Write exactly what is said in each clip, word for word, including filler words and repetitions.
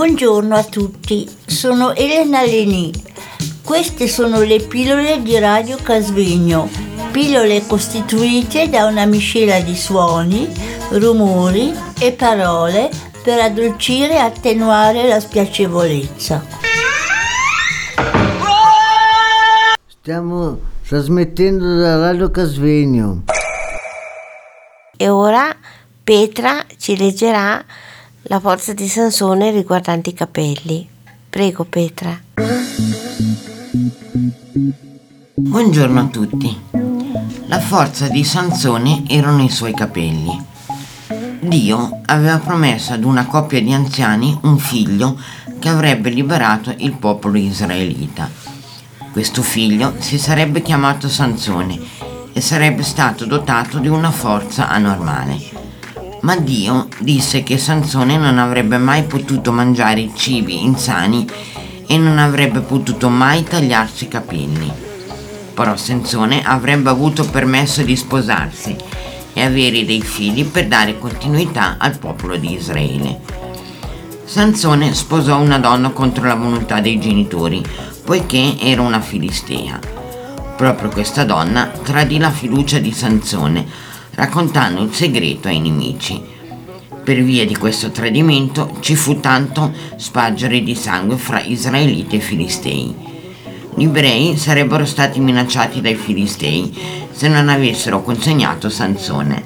Buongiorno a tutti, sono Elena Leni. Queste sono le pillole di Radio Casvegno, pillole costituite da una miscela di suoni, rumori e parole per addolcire e attenuare la spiacevolezza. Stiamo trasmettendo da Radio Casvegno. E ora Petra ci leggerà la forza di Sansone riguardante i capelli. Prego Petra. Buongiorno a tutti. La forza di Sansone erano i suoi capelli. Dio aveva promesso ad una coppia di anziani un figlio che avrebbe liberato il popolo israelita. Questo figlio si sarebbe chiamato Sansone e sarebbe stato dotato di una forza anormale. Ma Dio disse che Sansone non avrebbe mai potuto mangiare cibi insani e non avrebbe potuto mai tagliarsi i capelli. Però Sansone avrebbe avuto permesso di sposarsi e avere dei figli per dare continuità al popolo di Israele. Sansone sposò una donna contro la volontà dei genitori, poiché era una filistea. Proprio questa donna tradì la fiducia di Sansone, raccontando il segreto ai nemici. Per via di questo tradimento ci fu tanto spargere di sangue fra israeliti e filistei. Gli ebrei sarebbero stati minacciati dai filistei se non avessero consegnato Sansone.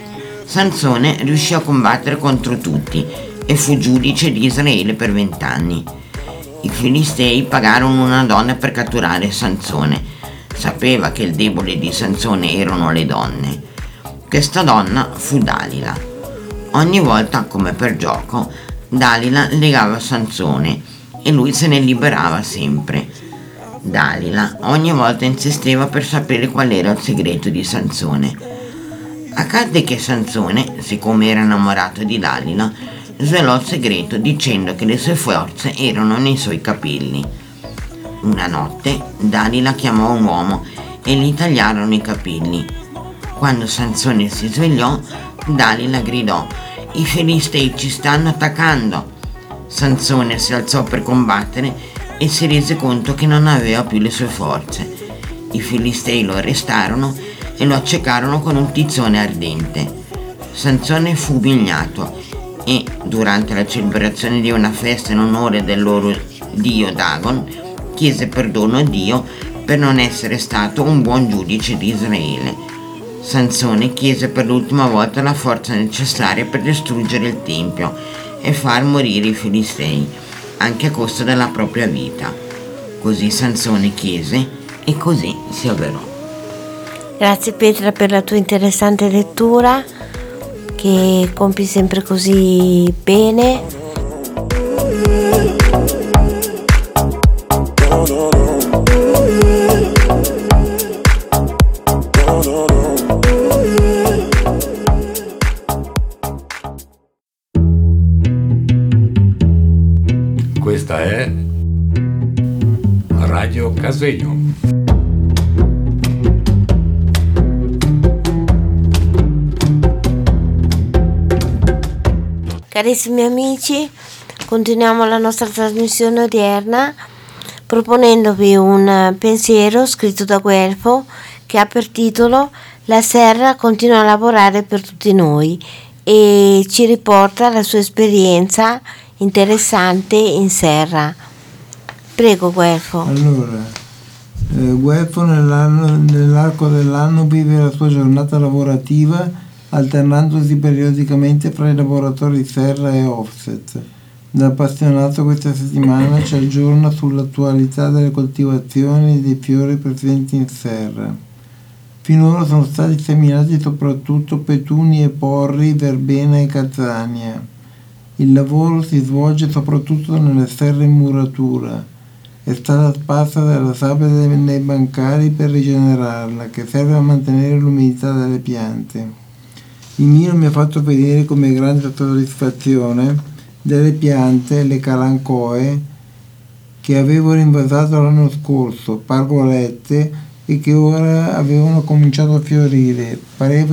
Sansone riuscì a combattere contro tutti e fu giudice di Israele per vent'anni. I filistei pagarono una donna per catturare Sansone. Sapeva che il debole di Sansone erano le donne. Questa donna fu Dalila. Ogni volta, come per gioco, Dalila legava Sansone e lui se ne liberava sempre. Dalila ogni volta insisteva per sapere qual era il segreto di Sansone. Accadde che Sansone, siccome era innamorato di Dalila, svelò il segreto dicendo che le sue forze erano nei suoi capelli. Una notte Dalila chiamò un uomo e gli tagliarono i capelli. Quando Sansone si svegliò, Dalila gridò: "I filistei ci stanno attaccando!" Sansone si alzò per combattere e si rese conto che non aveva più le sue forze. I filistei lo arrestarono e lo accecarono con un tizzone ardente. Sansone fu umiliato e, durante la celebrazione di una festa in onore del loro dio Dagon, chiese perdono a Dio per non essere stato un buon giudice di Israele. Sansone chiese per l'ultima volta la forza necessaria per distruggere il tempio e far morire i filistei, anche a costo della propria vita. Così Sansone chiese e così si avverò. Grazie Petra per la tua interessante lettura, che compi sempre così bene. Questa è Radio Casvegno. Carissimi amici, continuiamo la nostra trasmissione odierna proponendovi un pensiero scritto da Guelfo che ha per titolo "La Serra continua a lavorare per tutti noi" e ci riporta la sua esperienza interessante in serra. Prego Guelfo. Allora, eh, Guelfo nell'anno, nell'arco dell'anno vive la sua giornata lavorativa alternandosi periodicamente fra i laboratori serra e offset. Da appassionato questa settimana ci aggiorna sull'attualità delle coltivazioni e dei fiori presenti in serra. Finora sono stati seminati soprattutto petunie, porri, verbena e cazzania. Il lavoro si svolge soprattutto nelle serre in muratura. È stata sparsa della sabbia dei bancari per rigenerarla, che serve a mantenere l'umidità delle piante. Il mio mi ha fatto vedere come grande soddisfazione delle piante, le calancoe, che avevo rinvasato l'anno scorso, pargolette, e che ora avevano cominciato a fiorire. Pareva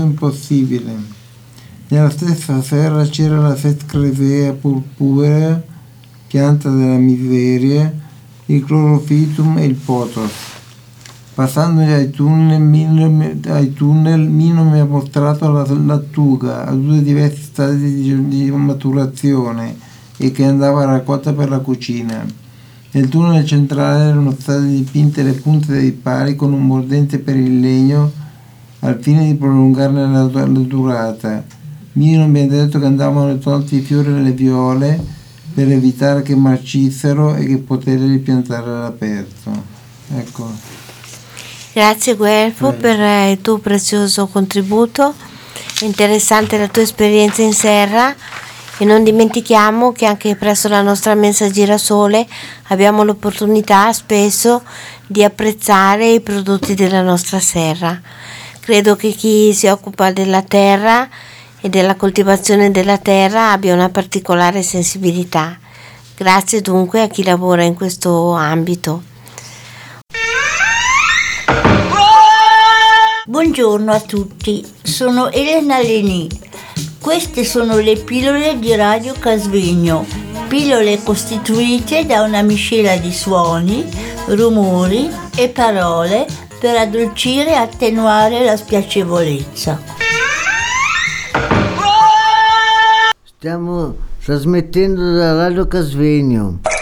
impossibile. Nella stessa serra c'era la Sescrevea purpurea, che pianta della miseria, il clorofitum e il potos. Passando ai tunnel, Mino, ai tunnel, Mino mi ha mostrato la lattuga a due diversi stadi di, di maturazione e che andava raccolta per la cucina. Nel tunnel centrale erano state dipinte le punte dei pali con un mordente per il legno al fine di prolungarne la, la durata. Mino mi ha detto che andavano tolti i fiori e le viole per evitare che marcissero e che poterli ripiantare all'aperto. Ecco. Grazie Guelfo Bene. per il tuo prezioso contributo. È interessante la tua esperienza in serra e non dimentichiamo che anche presso la nostra mensa Girasole abbiamo l'opportunità spesso di apprezzare i prodotti della nostra serra. Credo che chi si occupa della terra e della coltivazione della terra abbia una particolare sensibilità. Grazie dunque a chi lavora in questo ambito. Buongiorno a tutti, sono Elena Leni. Queste sono le pillole di Radio Casvegno, pillole costituite da una miscela di suoni, rumori e parole per addolcire e attenuare la spiacevolezza. Stiamo trasmettendo da Radio Casvegno.